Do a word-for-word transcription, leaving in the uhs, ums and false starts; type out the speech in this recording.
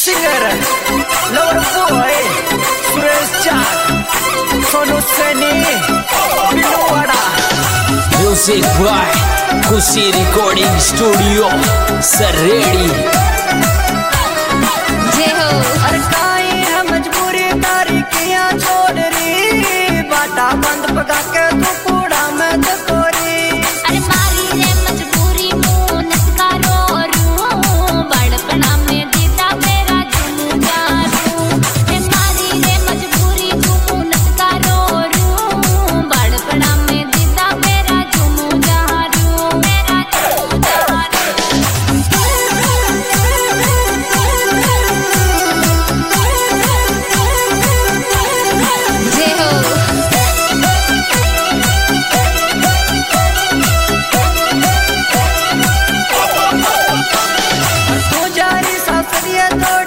Singer lover boy Suresh Chak Sonu Saini Bilwara music boy Khushi recording studio Saredi जय हो। अरे काई है मजबूरी तारी किया छोड़ रही बाटा बंद पका के तू कूड़ा में दकोरी। अरे मारी रे मजबूरी मुनत का रो रू बड़पना में दीदा मेरा जुनू जारू। अरे मारी रे मजबूरी मुनत का रो रू बड़पना में दीदा मेरा जुनू जारू मेरा जुनू जारू। जय हो। तू जारी सासरिया तोड़